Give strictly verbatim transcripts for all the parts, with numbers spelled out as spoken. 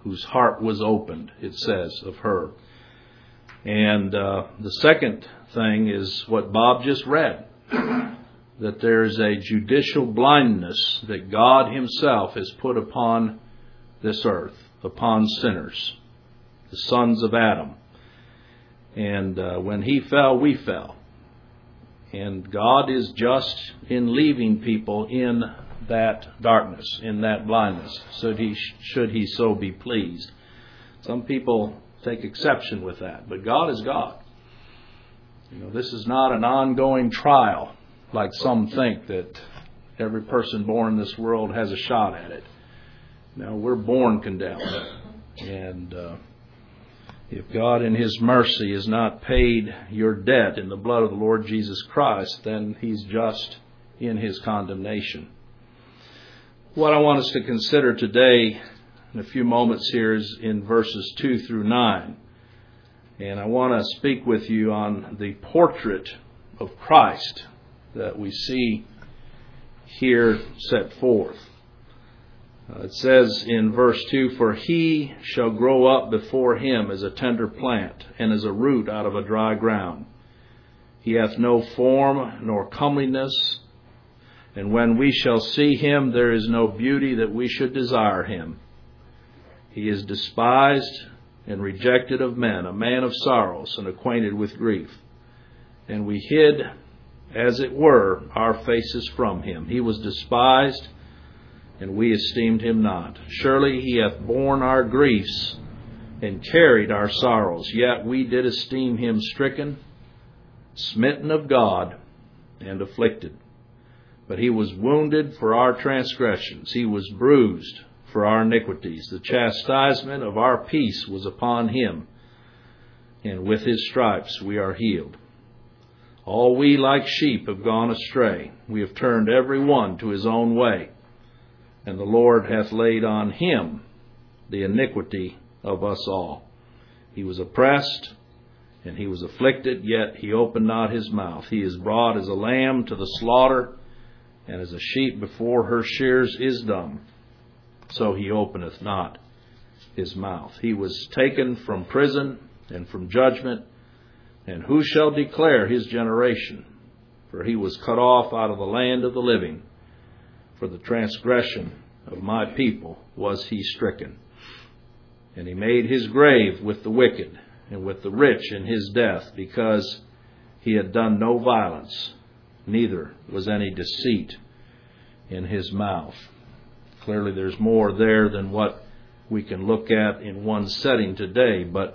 whose heart was opened, it says of her. And uh, the second thing is what Bob just read, that there's a judicial blindness that God himself has put upon this earth, upon sinners, the sons of Adam. And uh, when he fell, we fell. And God is just in leaving people in that darkness, in that blindness, should he, should he so be pleased. Some people take exception with that, but God is God. You know, this is not an ongoing trial, like some think that every person born in this world has a shot at it. No, we're born condemned. And uh, if God in his mercy has not paid your debt in the blood of the Lord Jesus Christ, then he's just in his condemnation. What I want us to consider today in a few moments here is in verses two through nine. And I want to speak with you on the portrait of Christ that we see here set forth. Uh, it says in verse two, "For he shall grow up before him as a tender plant, and as a root out of a dry ground. He hath no form nor comeliness, and when we shall see him, there is no beauty that we should desire him. He is despised and rejected of men, a man of sorrows and acquainted with grief. And we hid, as it were, our faces from him. He was despised, and we esteemed him not. Surely he hath borne our griefs and carried our sorrows. Yet we did esteem him stricken, smitten of God, and afflicted. But he was wounded for our transgressions. He was bruised for our iniquities. The chastisement of our peace was upon him, and with his stripes we are healed. All we like sheep have gone astray. We have turned every one to his own way. And the Lord hath laid on him the iniquity of us all. He was oppressed, and he was afflicted, yet he opened not his mouth. He is brought as a lamb to the slaughter, and as a sheep before her shears is dumb, so he openeth not his mouth. He was taken from prison and from judgment, and who shall declare his generation? For he was cut off out of the land of the living. For the transgression of my people was he stricken. And he made his grave with the wicked, and with the rich in his death, because he had done no violence, neither was any deceit in his mouth." Clearly there's more there than what we can look at in one setting today, but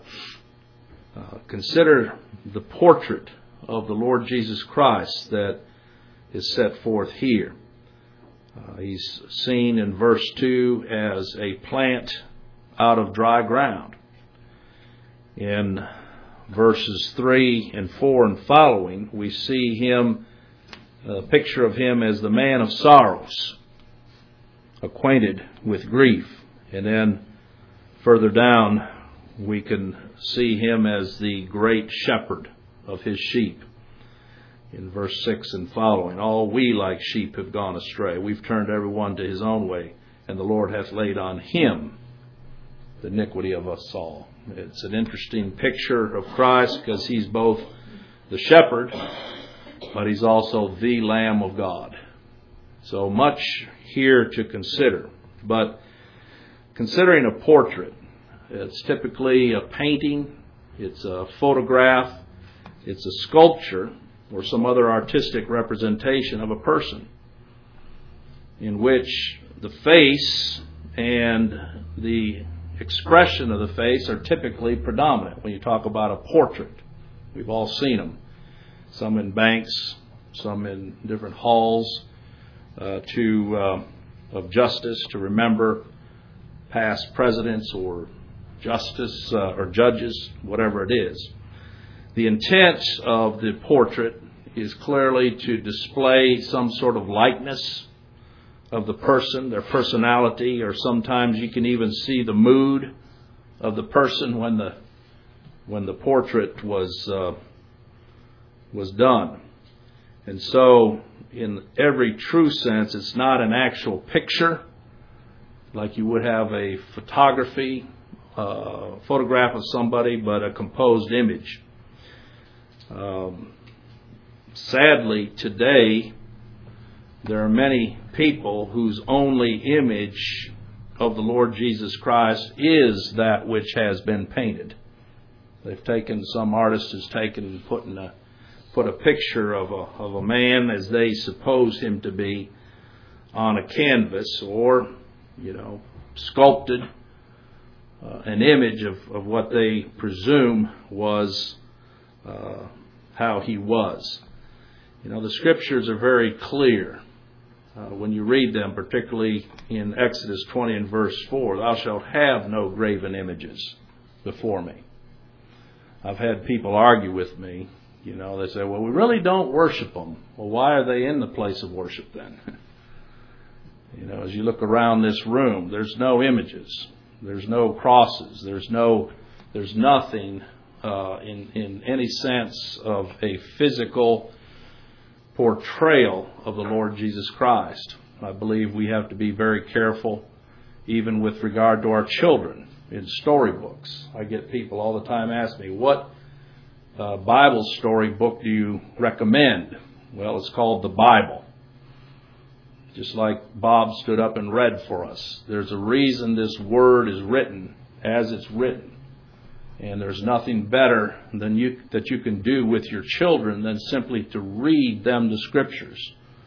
uh, consider the portrait of the Lord Jesus Christ that is set forth here. Uh, he's seen in verse two as a plant out of dry ground. In verses three and four and following, we see him, a picture of him as the man of sorrows, acquainted with grief. And then further down, we can see him as the great shepherd of his sheep. In verse six and following, "All we like sheep have gone astray. We've turned every one to his own way, and the Lord hath laid on him the iniquity of us all." It's an interesting picture of Christ because he's both the shepherd, but he's also the Lamb of God. So much here to consider. But considering a portrait, it's typically a painting, it's a photograph, it's a sculpture, or some other artistic representation of a person, in which the face and the expression of the face are typically predominant when you talk about a portrait. We've all seen them. Some in banks, some in different halls uh, to uh, of justice to remember past presidents or justice uh, or judges, whatever it is. The intent of the portrait is clearly to display some sort of likeness of the person, their personality, or sometimes you can even see the mood of the person when the when the portrait was uh, was done. And so, in every true sense, it's not an actual picture like you would have a photography uh, photograph of somebody, but a composed image. Um, sadly, today, there are many people whose only image of the Lord Jesus Christ is that which has been painted. They've taken, some artist has taken and put in a put a picture of a of a man as they suppose him to be on a canvas, or, you know, sculpted uh, an image of, of what they presume was uh, how he was. You know, the Scriptures are very clear uh, when you read them, particularly in Exodus twenty and verse four, "Thou shalt have no graven images before me." I've had people argue with me. You know, they say, well, we really don't worship them. Well, why are they in the place of worship then? You know, as you look around this room, there's no images. There's no crosses. There's no, there's nothing uh, in, in any sense of a physical portrayal of the Lord Jesus Christ. I believe we have to be very careful, even with regard to our children in storybooks. I get people all the time ask me, what uh, Bible story book do you recommend? Well, it's called the Bible. Just like Bob stood up and read for us. There's a reason this word is written as it's written. And there's nothing better than you that you can do with your children than simply to read them the Scriptures.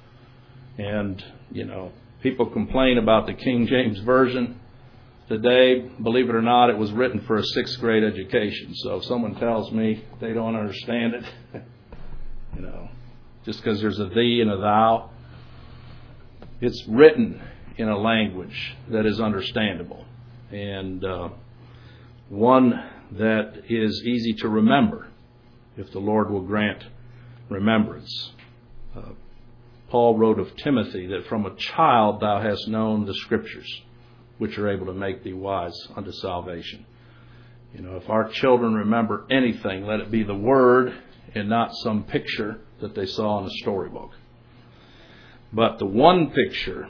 And, you know, people complain about the King James Version today. Believe it or not, it was written for a sixth grade education. So if someone tells me they don't understand it, you know, just because there's a thee and a thou, it's written in a language that is understandable, and uh, one that is easy to remember, if the Lord will grant remembrance. Uh, Paul wrote of Timothy that from a child thou hast known the Scriptures, which are able to make thee wise unto salvation. You know, if our children remember anything, let it be the Word and not some picture that they saw in a storybook. But the one picture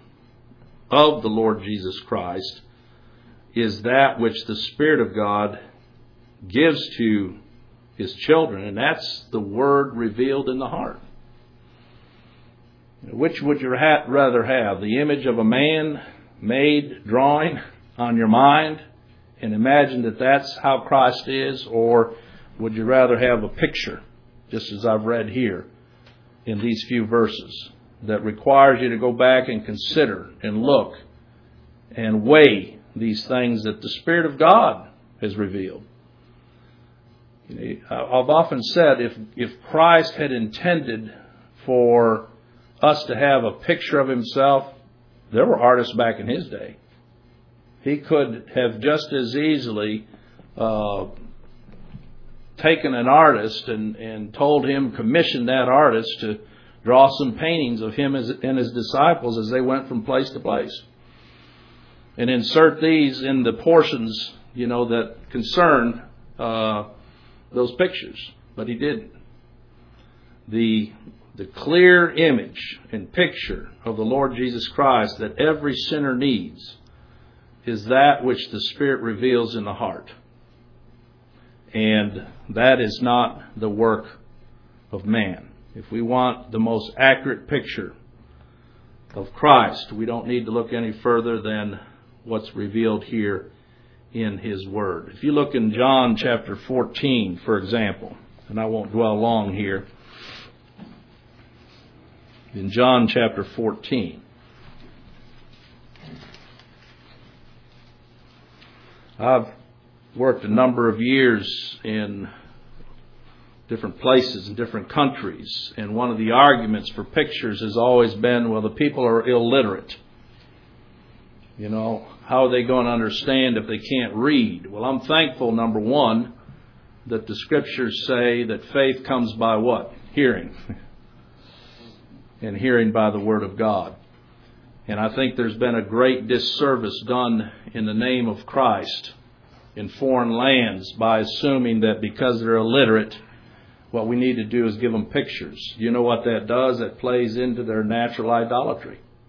of the Lord Jesus Christ is that which the Spirit of God gives to His children, and that's the Word revealed in the heart. Which would you ha- rather have? The image of a man-made drawing on your mind and imagine that that's how Christ is? Or would you rather have a picture, just as I've read here in these few verses, that requires you to go back and consider and look and weigh these things that the Spirit of God has revealed? You know, I've often said, if if Christ had intended for us to have a picture of Himself, there were artists back in His day. He could have just as easily uh, taken an artist and, and told him, commissioned that artist to draw some paintings of Him as, and His disciples as they went from place to place, and insert these in the portions, you know, that concern uh, those pictures. But He didn't. The the clear image and picture of the Lord Jesus Christ that every sinner needs is that which the Spirit reveals in the heart. And that is not the work of man. If we want the most accurate picture of Christ, we don't need to look any further than what's revealed here in His Word. If you look in John chapter fourteen, for example, and I won't dwell long here, in John chapter fourteen, I've worked a number of years in different places in different countries, and one of the arguments for pictures has always been, well, the people are illiterate. You know, how are they going to understand if they can't read? Well, I'm thankful, number one, that the Scriptures say that faith comes by what? Hearing. And hearing by the Word of God. And I think there's been a great disservice done in the name of Christ in foreign lands by assuming that because they're illiterate, what we need to do is give them pictures. You know what that does? That plays into their natural idolatry.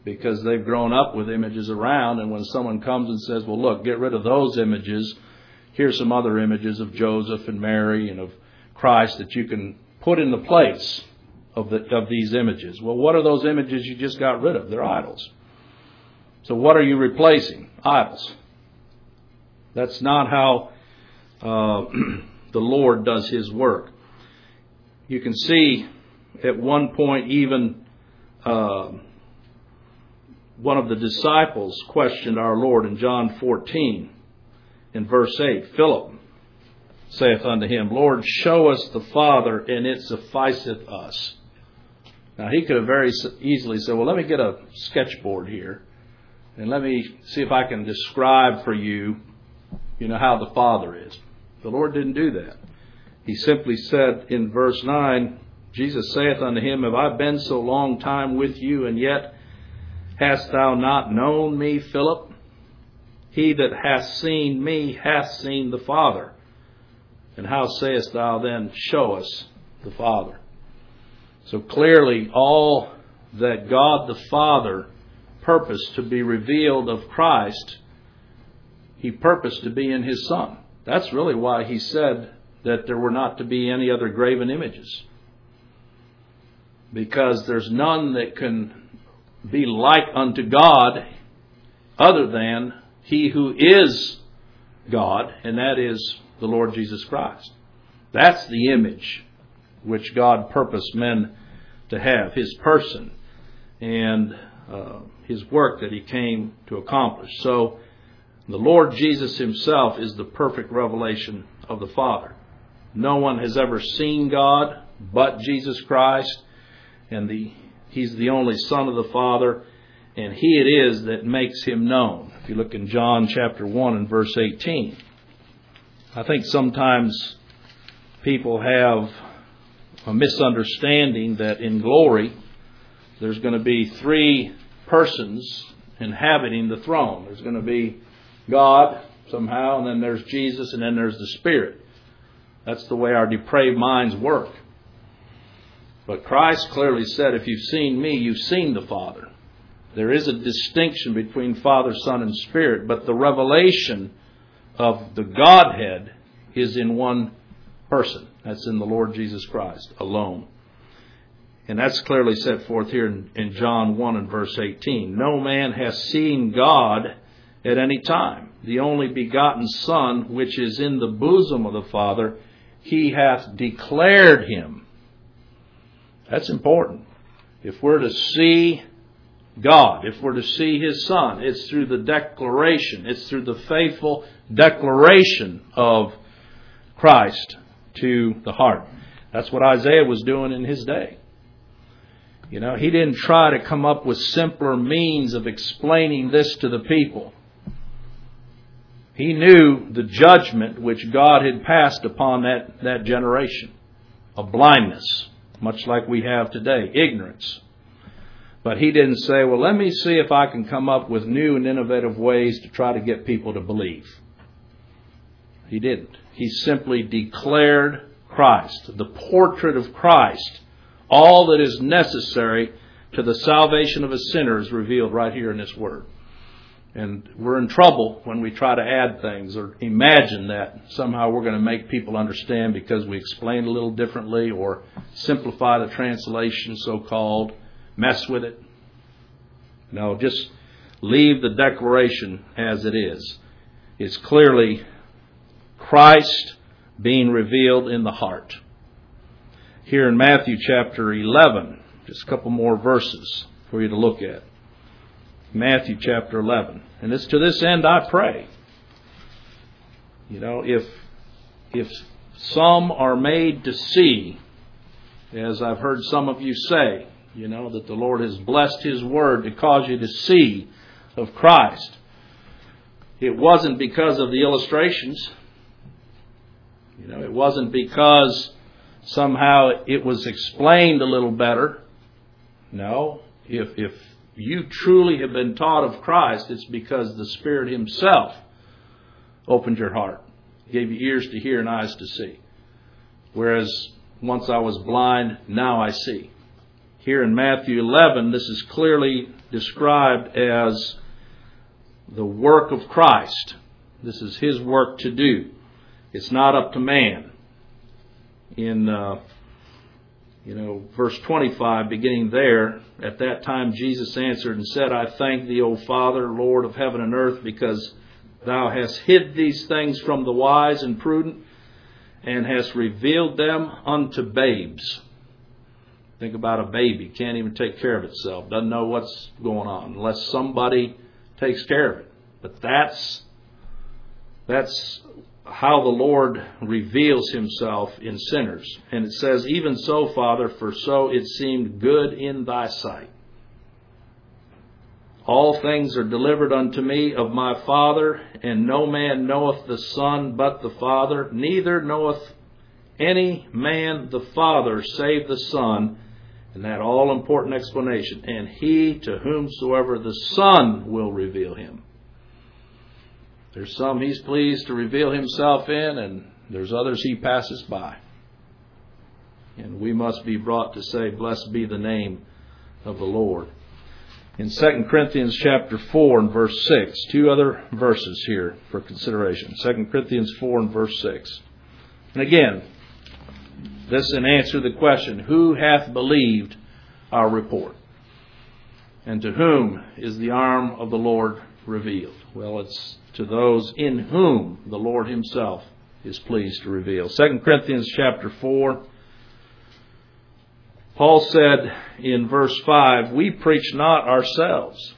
because they've grown up with images around. And when someone comes and says, well, look, get rid of those images, here's some other images of Joseph and Mary and of Christ that you can put in the place of the, of these images. Well, what are those images you just got rid of? They're idols. So what are you replacing? Idols. That's not how uh, the Lord does His work. You can see at one point even uh, one of the disciples questioned our Lord in John fourteen in verse eight. Philip saith unto him, Lord, show us the Father, and it sufficeth us. Now he could have very easily said, well, let me get a sketchboard here, and let me see if I can describe for you, you know, how the Father is. The Lord didn't do that. He simply said in verse nine, Jesus saith unto him, have I been so long time with you, and yet hast thou not known me, Philip? He that hath seen me hath seen the Father. And how sayest thou then, show us the Father? So clearly all that God the Father purposed to be revealed of Christ, He purposed to be in His Son. That's really why He said that there were not to be any other graven images. Because there's none that can be like unto God other than He who is God, and that is the Lord Jesus Christ. That's the image which God purposed men to have, His person and uh, His work that He came to accomplish. So the Lord Jesus Himself is the perfect revelation of the Father. No one has ever seen God but Jesus Christ, and the He's the only Son of the Father, and He it is that makes Him known. If you look in John chapter one and verse eighteen, I think sometimes people have a misunderstanding that in glory there's going to be three persons inhabiting the throne. There's going to be God somehow, and then there's Jesus, and then there's the Spirit. That's the way our depraved minds work. But Christ clearly said, if you've seen me, you've seen the Father. There is a distinction between Father, Son, and Spirit, but the revelation of the Godhead is in one person. That's in the Lord Jesus Christ alone. And that's clearly set forth here in, in John one and verse eighteen. No man has seen God at any time. The only begotten Son, which is in the bosom of the Father, He hath declared Him. That's important. If we're to see God, if we're to see His Son, it's through the declaration. It's through the faithful declaration of Christ to the heart. That's what Isaiah was doing in his day. You know, he didn't try to come up with simpler means of explaining this to the people. He knew the judgment which God had passed upon that, that generation of blindness, much like we have today, ignorance. But he didn't say, well, let me see if I can come up with new and innovative ways to try to get people to believe. He didn't. He simply declared Christ, the portrait of Christ. All that is necessary to the salvation of a sinner is revealed right here in this Word. And we're in trouble when we try to add things or imagine that somehow we're going to make people understand because we explain a little differently or simplify the translation, so-called, mess with it. No, just leave the declaration as it is. It's clearly Christ being revealed in the heart. Here in Matthew chapter eleven, just a couple more verses for you to look at. Matthew chapter eleven. And it's to this end I pray. You know, if if some are made to see, as I've heard some of you say, you know, that the Lord has blessed His Word to cause you to see of Christ. It wasn't because of the illustrations. You know, it wasn't because somehow it was explained a little better. No, if if you truly have been taught of Christ, it's because the Spirit Himself opened your heart, gave you ears to hear and eyes to see. Whereas once I was blind, now I see. Here in Matthew eleven, this is clearly described as the work of Christ. This is His work to do. It's not up to man. In, uh, you know, verse twenty-five, beginning there, at that time Jesus answered and said, I thank thee, O Father, Lord of heaven and earth, because thou hast hid these things from the wise and prudent, and hast revealed them unto babes. Think about a baby. Can't even take care of itself. Doesn't know what's going on unless somebody takes care of it. But that's that's how the Lord reveals Himself in sinners. And it says, even so, Father, for so it seemed good in thy sight. All things are delivered unto me of my Father, and no man knoweth the Son but the Father, neither knoweth any man the Father save the Son. And that all-important explanation. And he to whomsoever the Son will reveal Him. There's some He's pleased to reveal Himself in, and there's others He passes by. And we must be brought to say, blessed be the name of the Lord. In Second Corinthians chapter four and verse six, two other verses here for consideration. Second Corinthians four and verse six. And again, this in answer to the question, who hath believed our report? And to whom is the arm of the Lord revealed? Well, it's to those in whom the Lord Himself is pleased to reveal. Second Corinthians chapter four, Paul said in verse five, we preach not ourselves,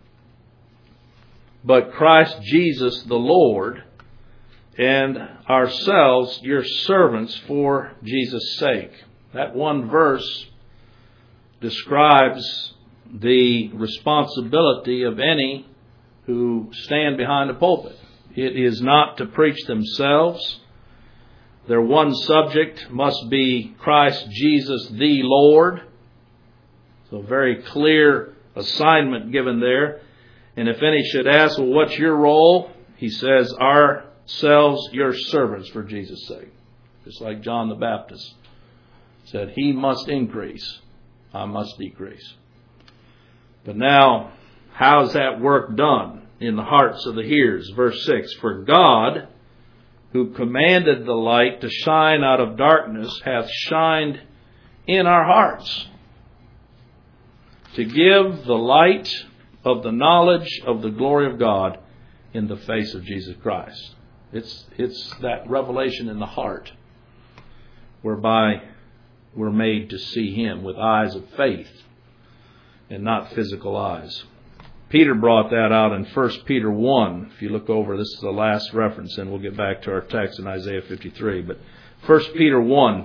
but Christ Jesus the Lord, and ourselves your servants for Jesus' sake. That one verse describes the responsibility of any who stand behind the pulpit. It is not to preach themselves. Their one subject must be Christ Jesus the Lord. So very clear assignment given there. And if any should ask, well, what's your role? He says, ourselves your servants for Jesus' sake. Just like John the Baptist said, he must increase, I must decrease. But now, how's that work done in the hearts of the hearers? Verse six, for God, who commanded the light to shine out of darkness, hath shined in our hearts, to give the light of the knowledge of the glory of God in the face of Jesus Christ. It's, it's that revelation in the heart whereby we're made to see Him with eyes of faith and not physical eyes. Peter brought that out in First Peter one. If you look over, this is the last reference, and we'll get back to our text in Isaiah fifty-three. But First Peter one.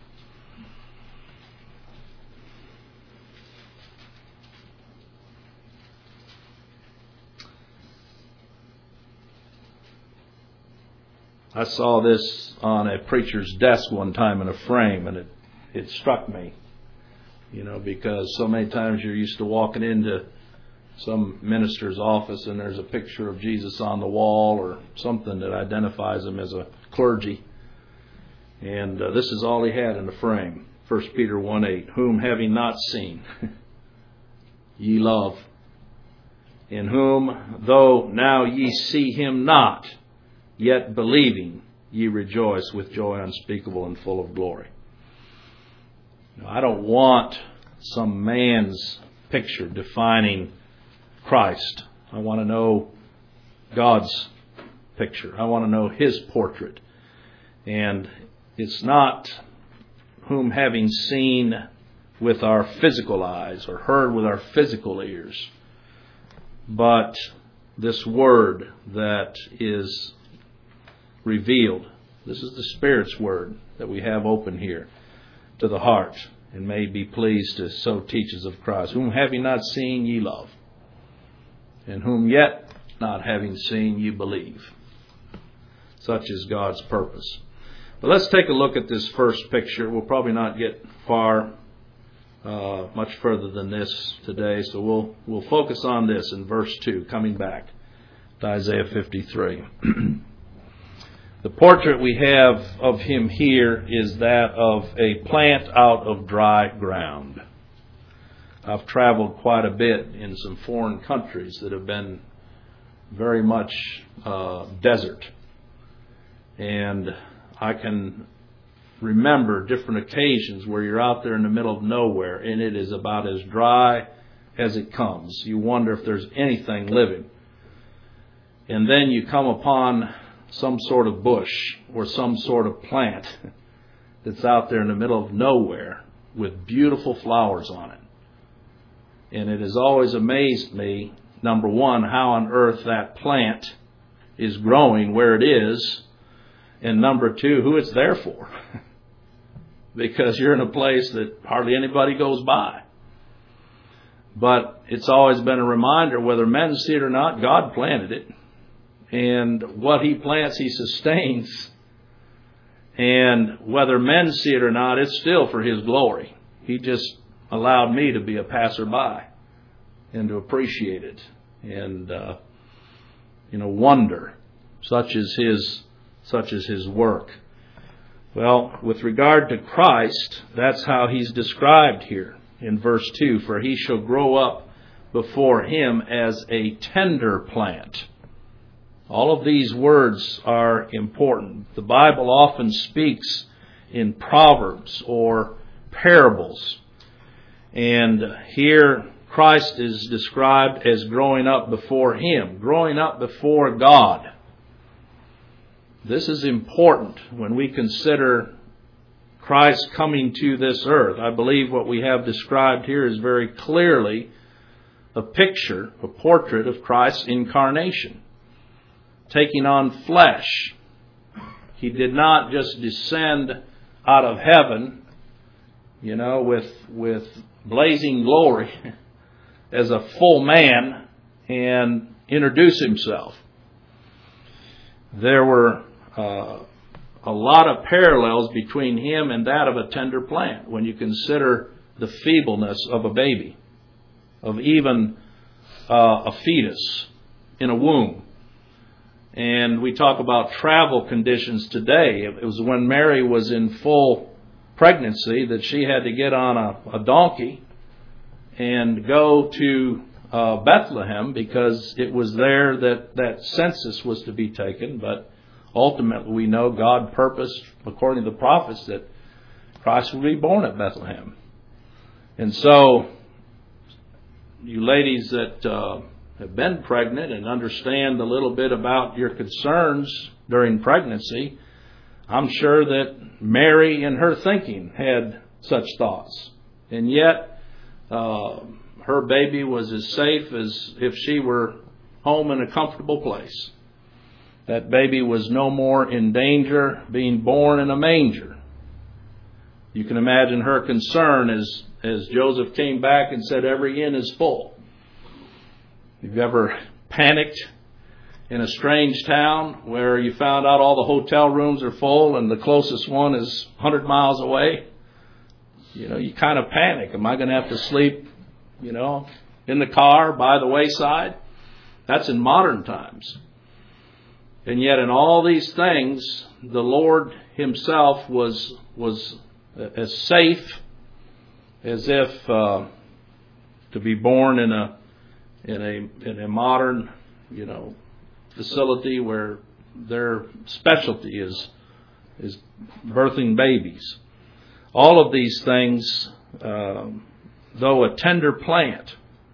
I saw this on a preacher's desk one time in a frame, and it, it struck me. You know, because so many times you're used to walking into some minister's office and there's a picture of Jesus on the wall or something that identifies him as a clergy. And uh, this is all he had in the frame. First Peter one eight, whom having not seen, ye love, in whom, though now ye see Him not, yet believing, ye rejoice with joy unspeakable and full of glory. Now, I don't want some man's picture defining Christ. I want to know God's picture. I want to know His portrait. And it's not whom having seen with our physical eyes or heard with our physical ears, but this word that is revealed. This is the Spirit's word that we have open here to the heart, and may be pleased to so teach us of Christ. Whom having not seen ye love, and whom yet not having seen ye believe. Such is God's purpose. But let's take a look at this first picture. We'll probably not get far, uh, much further than this today, so we'll we'll focus on this in verse two, coming back to Isaiah fifty-three. The portrait we have of Him here is that of a plant out of dry ground. I've traveled quite a bit in some foreign countries that have been very much uh, desert. And I can remember different occasions where you're out there in the middle of nowhere and it is about as dry as it comes. You wonder if there's anything living. And then you come upon some sort of bush or some sort of plant that's out there in the middle of nowhere with beautiful flowers on it. And it has always amazed me, number one, how on earth that plant is growing where it is, and number two, who it's there for. Because you're in a place that hardly anybody goes by. But it's always been a reminder, whether men see it or not, God planted it. And what He plants, He sustains. And whether men see it or not, it's still for His glory. He just allowed me to be a passerby and to appreciate it and uh, you know wonder, such as His such as His work. Well, with regard to Christ, that's how He's described here in verse two. For He shall grow up before Him as a tender plant. All of these words are important. The Bible often speaks in proverbs or parables. And here Christ is described as growing up before Him, growing up before God. This is important when we consider Christ coming to this earth. I believe what we have described here is very clearly a picture, a portrait of Christ's incarnation, taking on flesh. He did not just descend out of heaven, you know, with with blazing glory as a full man and introduce Himself. There were uh, a lot of parallels between Him and that of a tender plant when you consider the feebleness of a baby, of even uh, a fetus in a womb. And we talk about travel conditions today. It was when Mary was in full pregnancy that she had to get on a, a donkey and go to uh, Bethlehem because it was there that that census was to be taken. But ultimately we know God purposed, according to the prophets, that Christ would be born at Bethlehem. And so you ladies that uh, have been pregnant and understand a little bit about your concerns during pregnancy, I'm sure that Mary in her thinking had such thoughts. And yet, uh, her baby was as safe as if she were home in a comfortable place. That baby was no more in danger being born in a manger. You can imagine her concern as, as Joseph came back and said, every inn is full. Have you ever panicked in a strange town where you found out all the hotel rooms are full and the closest one is one hundred miles away? You know, you kind of panic. Am I going to have to sleep, you know, in the car by the wayside? That's in modern times. And yet in all these things, the Lord Himself was was as safe as if uh, to be born in a in a in a modern, you know, facility where their specialty is is birthing babies. All of these things, uh, though a tender plant,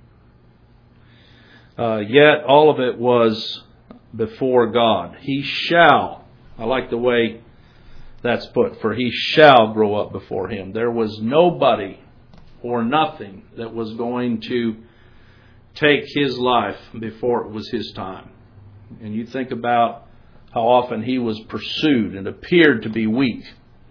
uh, yet all of it was before God. He shall, I like the way that's put, for He shall grow up before Him. There was nobody or nothing that was going to take His life before it was His time. And you think about how often He was pursued and appeared to be weak.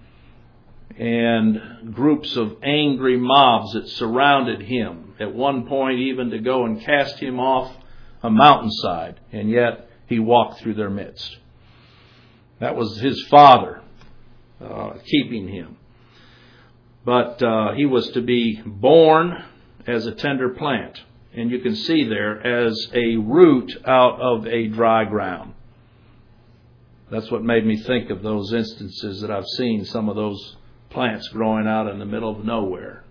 And groups of angry mobs that surrounded Him. At one point even to go and cast Him off a mountainside. And yet He walked through their midst. That was His Father uh, keeping Him. But uh, He was to be born as a tender plant. And you can see there as a root out of a dry ground. That's what made me think of those instances that I've seen, some of those plants growing out in the middle of nowhere,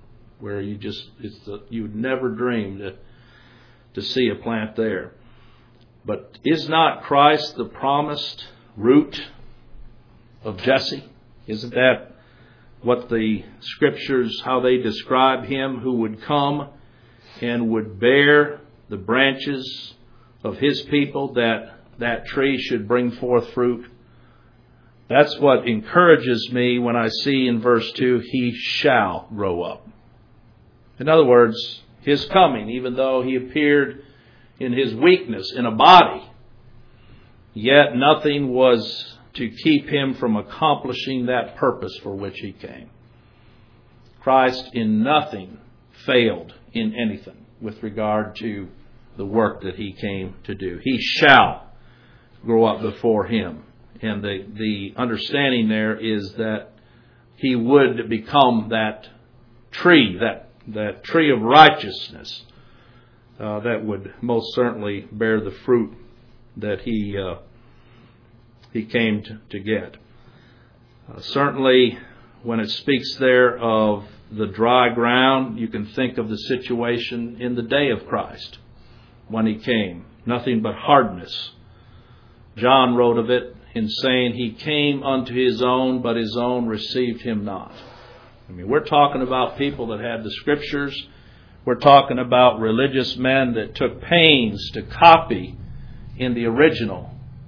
where you just, it's the, you would never dream to, to see a plant there. But is not Christ the promised root of Jesse? Isn't that what the Scriptures, how they describe him who would come and would bear the branches of his people, that that tree should bring forth fruit? That's what encourages me when I see in verse two, he shall grow up. In other words, his coming, even though he appeared in his weakness in a body, yet nothing was to keep him from accomplishing that purpose for which he came. Christ in nothing failed in anything with regard to the work that he came to do. He shall grow up before him. And the, the understanding there is that he would become that tree, that, that tree of righteousness uh, that would most certainly bear the fruit that he uh, he came to, to get. Uh, certainly, when it speaks there of the dry ground, you can think of the situation in the day of Christ when he came. Nothing but hardness. John wrote of it in saying, he came unto his own, but his own received him not. I mean, we're talking about people that had the Scriptures. We're talking about religious men that took pains to copy in the original,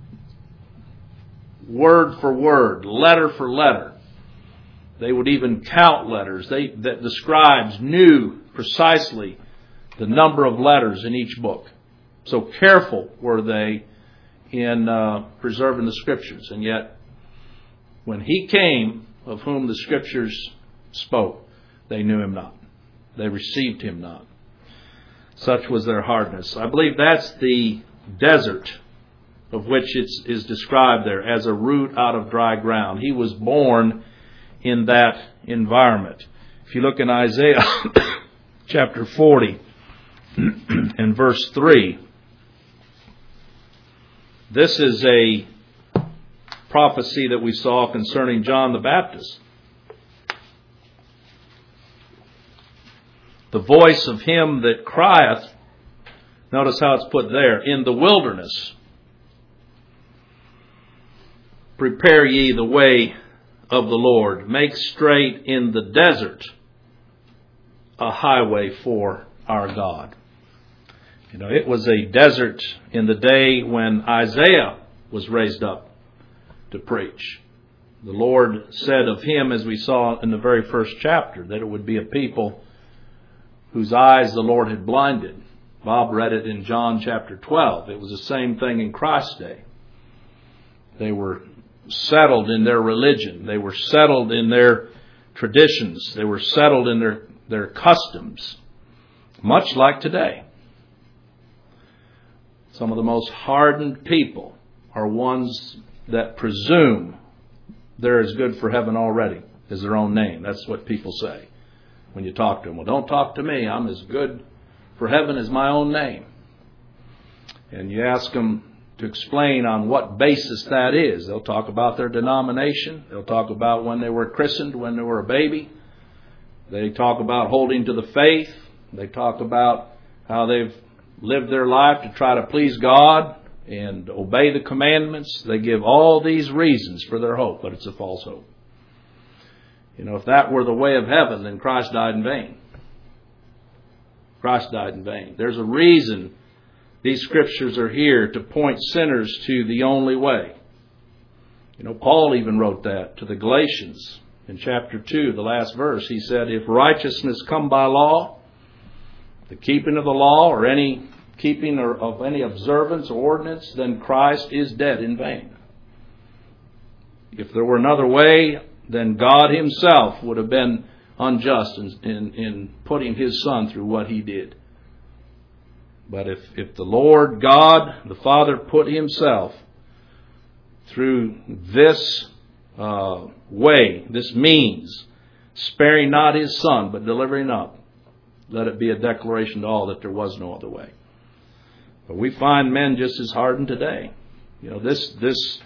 word for word, letter for letter. They would even count letters. They, that the scribes knew precisely the number of letters in each book. So careful were they in uh, preserving the Scriptures. And yet, when he came, of whom the Scriptures spoke, they knew him not. They received him not. Such was their hardness. I believe that's the desert of which it is described there as a root out of dry ground. He was born in that environment. If you look in Isaiah chapter forty and verse three, this is a prophecy that we saw concerning John the Baptist. The voice of him that crieth, notice how it's put there, in the wilderness, prepare ye the way of the Lord. Make straight in the desert a highway for our God. You know, it was a desert in the day when Isaiah was raised up to preach. The Lord said of him, as we saw in the very first chapter, that it would be a people whose eyes the Lord had blinded. Bob read it in John chapter twelve. It was the same thing in Christ's day. They were settled in their religion. They were settled in their traditions. They were settled in their, their customs, much like today. Some of the most hardened people are ones that presume they're as good for heaven already as their own name. That's what people say when you talk to them. Well, don't talk to me. I'm as good for heaven as my own name. And you ask them to explain on what basis that is. They'll talk about their denomination. They'll talk about when they were christened, when they were a baby. They talk about holding to the faith. They talk about how they've lived their life to try to please God and obey the commandments. They give all these reasons for their hope, but it's a false hope. You know, if that were the way of heaven, then Christ died in vain. Christ died in vain. There's a reason these Scriptures are here, to point sinners to the only way. You know, Paul even wrote that to the Galatians in chapter two, the last verse. He said, if righteousness come by law, the keeping of the law, or any keeping or of any observance or ordinance, then Christ is dead in vain. If there were another way, then God himself would have been unjust in, in, in putting his Son through what he did. But if, if the Lord God, the Father, put himself through this uh, way, this means, sparing not his Son, but delivering up, let it be a declaration to all that there was no other way. But we find men just as hardened today. You know, this, this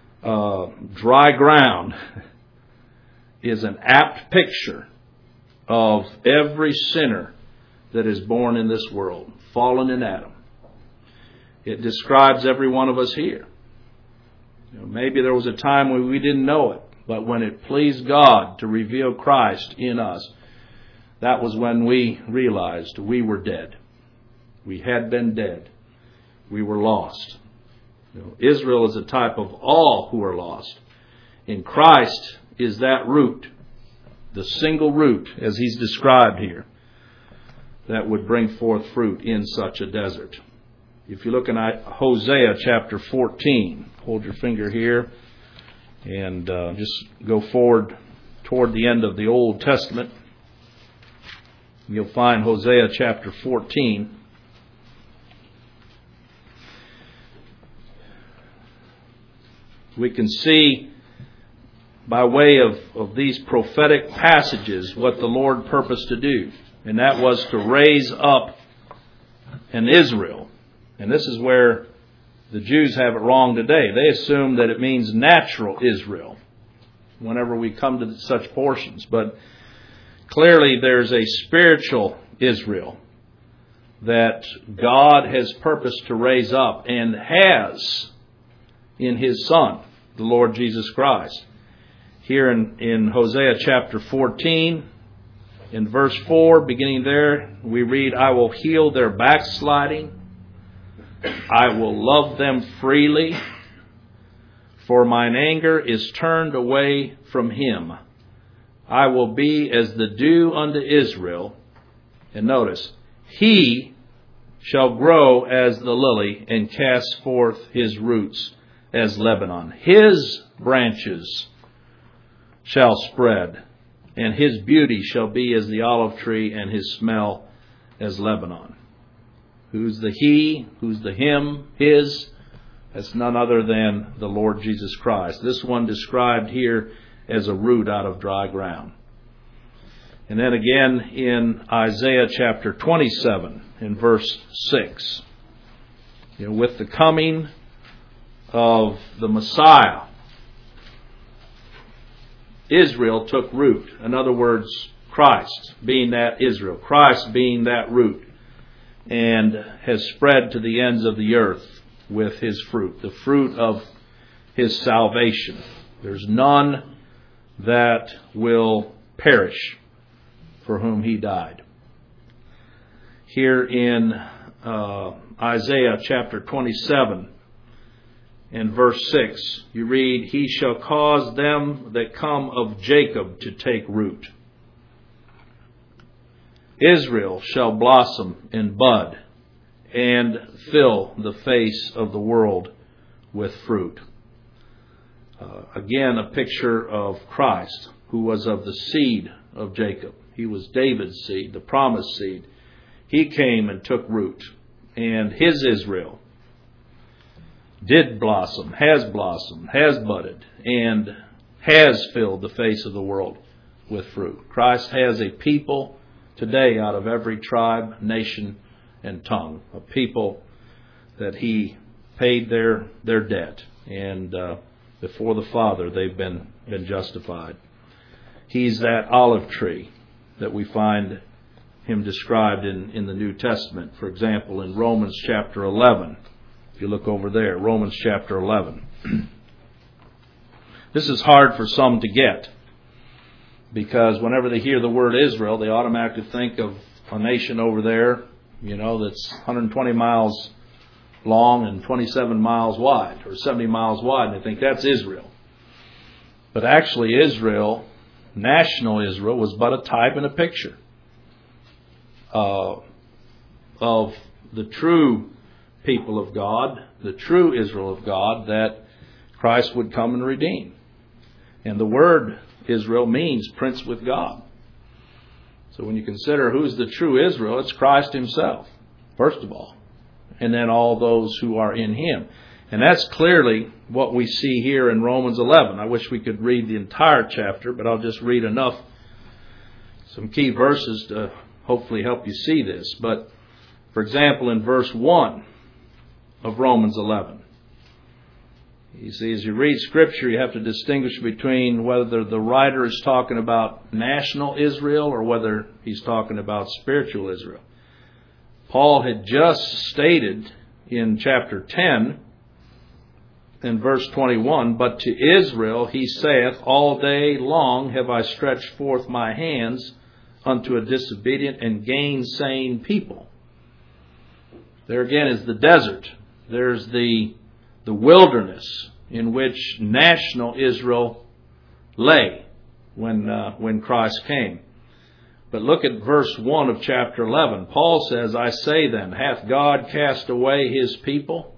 uh, dry ground is an apt picture of every sinner that is born in this world, fallen in Adam. It describes every one of us here. You know, maybe there was a time when we didn't know it, but when it pleased God to reveal Christ in us, that was when we realized we were dead. We had been dead. We were lost. You know, Israel is a type of all who are lost. In Christ is that root, the single root, as he's described here, that would bring forth fruit in such a desert. If you look in Hosea chapter fourteen, hold your finger here and uh, just go forward toward the end of the Old Testament. You'll find Hosea chapter fourteen. We can see by way of, of these prophetic passages what the Lord purposed to do. And that was to raise up an Israel. And this is where the Jews have it wrong today. They assume that it means natural Israel whenever we come to such portions. But clearly there's a spiritual Israel that God has purposed to raise up and has in His Son, the Lord Jesus Christ. Here in, in Hosea chapter fourteen, in verse four, beginning there, we read, I will heal their backsliding. I will love them freely. For mine anger is turned away from him. I will be as the dew unto Israel. And notice, he shall grow as the lily and cast forth his roots as Lebanon. His branches shall spread, and his beauty shall be as the olive tree, and his smell as Lebanon. Who's the he? Who's the him? His? That's none other than the Lord Jesus Christ. This one described here as a root out of dry ground. And then again in Isaiah chapter twenty-seven, in verse six, you know, with the coming of the Messiah, Israel took root. In other words, Christ being that Israel, Christ being that root, and has spread to the ends of the earth with his fruit, the fruit of his salvation. There's none that will perish for whom he died. Here in uh, Isaiah chapter twenty-seven, in verse six, you read, he shall cause them that come of Jacob to take root. Israel shall blossom and bud and fill the face of the world with fruit. Uh, again, a picture of Christ, who was of the seed of Jacob. He was David's seed, the promised seed. He came and took root, and his Israel did blossom, has blossomed, has budded, and has filled the face of the world with fruit. Christ has a people today out of every tribe, nation, and tongue, a people that he paid their their debt, and uh, before the Father they've been been justified. He's that olive tree that we find him described in, in the New Testament. For example, in Romans chapter eleven, if you look over there, Romans chapter eleven. This is hard for some to get, because whenever they hear the word Israel, they automatically think of a nation over there, you know, that's one hundred twenty miles long and twenty-seven miles wide, or seventy miles wide, and they think that's Israel. But actually Israel, national Israel, was but a type and a picture uh, of the true people of God, the true Israel of God that Christ would come and redeem. And the word Israel means prince with God. So when you consider who's the true Israel, it's Christ himself, first of all, and then all those who are in him. And that's clearly what we see here in Romans eleven. I wish we could read the entire chapter, but I'll just read enough, some key verses to hopefully help you see this. But, for example, in verse one of Romans eleven, You see, as you read Scripture, you have to distinguish between whether the writer is talking about national Israel or whether he's talking about spiritual Israel. Paul had just stated in chapter ten, in verse twenty-one, "But to Israel he saith, All day long have I stretched forth my hands unto a disobedient and gainsaying people." There again is the desert. There's the the wilderness in which national Israel lay when uh, when Christ came. But look at verse one of chapter eleven. Paul says, "I say then, hath God cast away his people?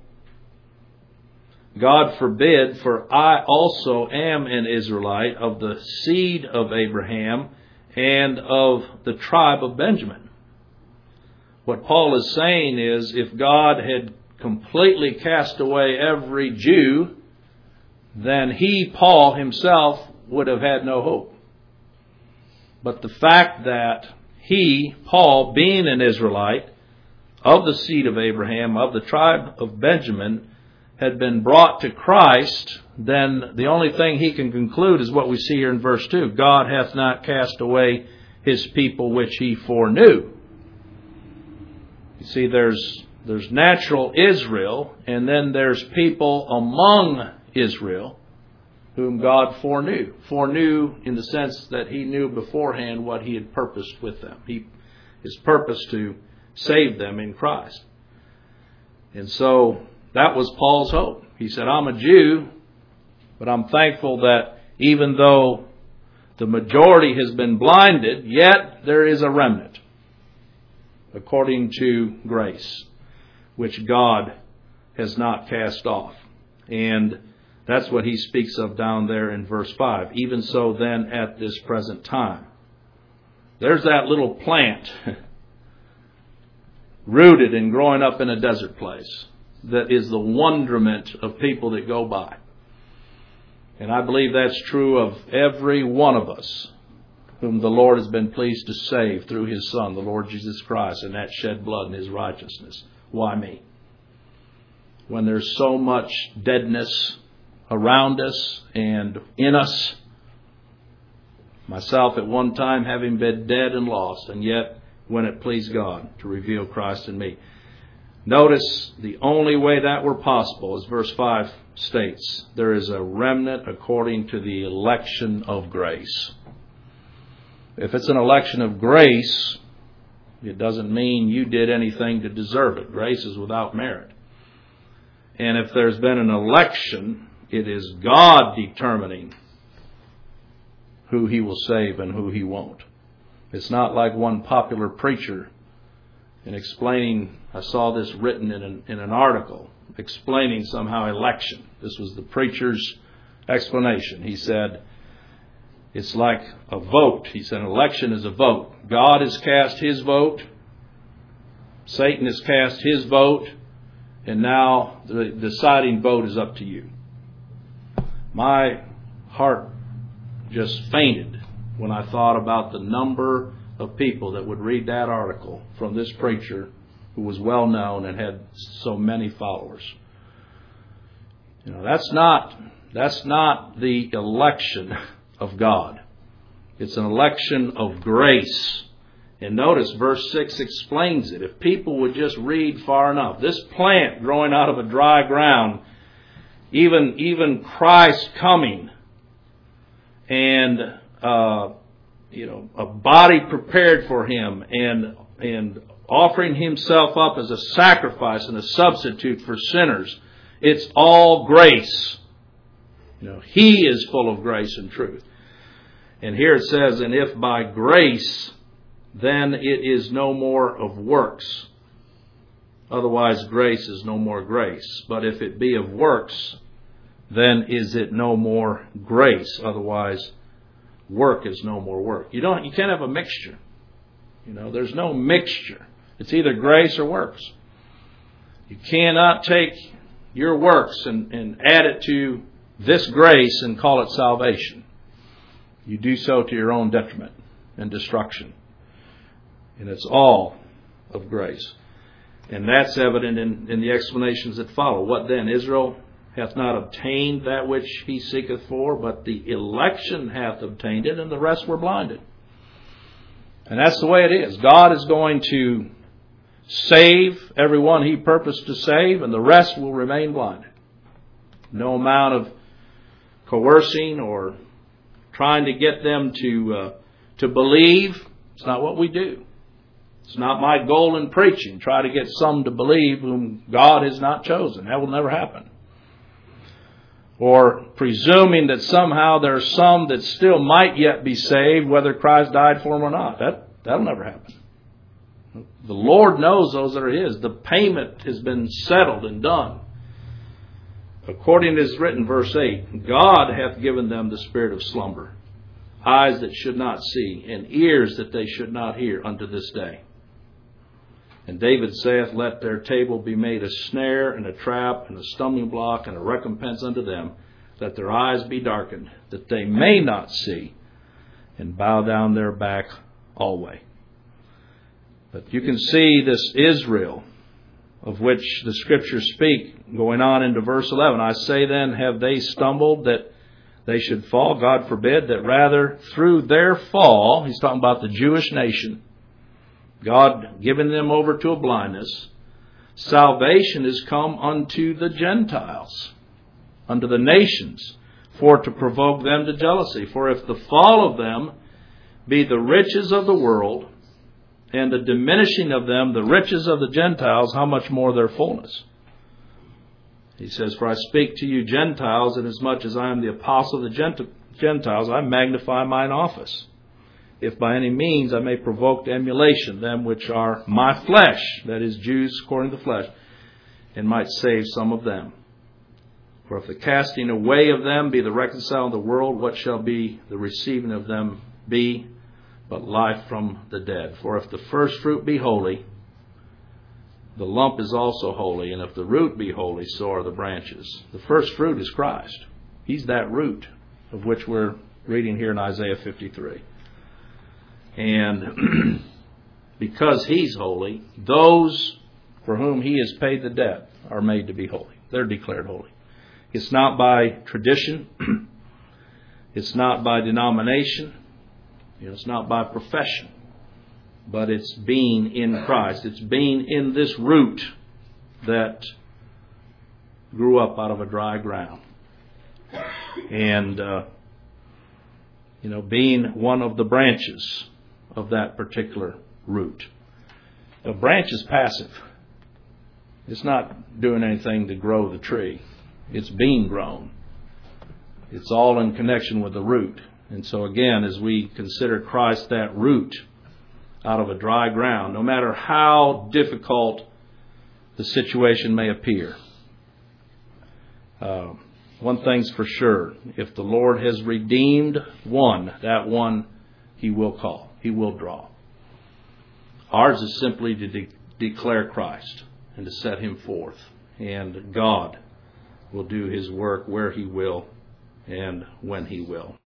God forbid, for I also am an Israelite of the seed of Abraham and of the tribe of Benjamin." What Paul is saying is, if God had completely cast away every Jew, then he, Paul himself, would have had no hope. But the fact that he, Paul, being an Israelite of the seed of Abraham, of the tribe of Benjamin, had been brought to Christ, then the only thing he can conclude is what we see here in verse two. God hath not cast away his people which he foreknew. You see, there's there's natural Israel, and then there's people among Israel whom God foreknew. Foreknew in the sense that he knew beforehand what he had purposed with them. He, his purpose to save them in Christ. And so that was Paul's hope. He said, I'm a Jew, but I'm thankful that even though the majority has been blinded, yet there is a remnant according to grace, which God has not cast off. And that's what he speaks of down there in verse five. Even so then at this present time. There's that little plant rooted and growing up in a desert place that is the wonderment of people that go by. And I believe that's true of every one of us whom the Lord has been pleased to save through his Son, the Lord Jesus Christ, and that shed blood in his righteousness. Why me? When there's so much deadness around us and in us, myself at one time having been dead and lost, and yet when it pleased God to reveal Christ in me. Notice the only way that were possible, as verse five states, there is a remnant according to the election of grace. If it's an election of grace, it doesn't mean you did anything to deserve it. Grace is without merit. And if there's been an election, it is God determining who he will save and who he won't. It's not like one popular preacher in explaining, I saw this written in an, in an article, explaining somehow election. This was the preacher's explanation. He said, it's like a vote. He said an election is a vote. God has cast his vote. Satan has cast his vote. And now the deciding vote is up to you. My heart just fainted when I thought about the number of people that would read that article from this preacher who was well known and had so many followers. You know, that's not that's not the election of God. It's an election of grace. And notice verse six explains it. If people would just read far enough, this plant growing out of a dry ground, even even Christ coming and uh, you know a body prepared for him and and offering himself up as a sacrifice and a substitute for sinners, it's all grace. You know, he is full of grace and truth. And here it says, and if by grace, then it is no more of works. Otherwise, grace is no more grace. But if it be of works, then is it no more grace. Otherwise, work is no more work. You don't. You can't have a mixture. You know, there's no mixture. It's either grace or works. You cannot take your works and, and add it to this grace and call it salvation. You do so to your own detriment and destruction. And it's all of grace. And that's evident in, in the explanations that follow. What then? Israel hath not obtained that which he seeketh for, but the election hath obtained it, and the rest were blinded. And that's the way it is. God is going to save everyone he purposed to save, and the rest will remain blinded. No amount of coercing or trying to get them to uh, to believe. It's not what we do. It's not my goal in preaching. Try to get some to believe whom God has not chosen. That will never happen. Or presuming that somehow there are some that still might yet be saved, whether Christ died for them or not. That, that'll never happen. The Lord knows those that are His. The payment has been settled and done. According as written, verse eight, God hath given them the spirit of slumber, eyes that should not see, and ears that they should not hear unto this day. And David saith, let their table be made a snare and a trap and a stumbling block and a recompense unto them. Let their eyes be darkened, that they may not see, and bow down their back alway. But you can see this Israel, of which the Scriptures speak, going on into verse eleven. I say then, have they stumbled that they should fall? God forbid, that rather through their fall, he's talking about the Jewish nation, God giving them over to a blindness, salvation is come unto the Gentiles, unto the nations, for to provoke them to jealousy. For if the fall of them be the riches of the world, and the diminishing of them the riches of the Gentiles, how much more their fullness? He says, for I speak to you Gentiles, inasmuch as I am the apostle of the Gentiles, I magnify mine office. If by any means I may provoke to emulation them which are my flesh, that is, Jews according to the flesh, and might save some of them. For if the casting away of them be the reconciling of the world, what shall be the receiving of them be but life from the dead? For if the first fruit be holy, the lump is also holy, and if the root be holy, so are the branches. The first fruit is Christ. He's that root of which we're reading here in Isaiah fifty-three. And because He's holy, those for whom He has paid the debt are made to be holy. They're declared holy. It's not by tradition. It's not by denomination. You know, it's not by profession. But it's being in Christ. It's being in this root that grew up out of a dry ground. And, uh, you know, being one of the branches of that particular root. A branch is passive. It's not doing anything to grow the tree. It's being grown. It's all in connection with the root. And so again, as we consider Christ that root out of a dry ground, no matter how difficult the situation may appear, uh, one thing's for sure: if the Lord has redeemed one, that one He will call. He will draw. Ours is simply to de- declare Christ and to set Him forth. And God will do His work where He will and when He will.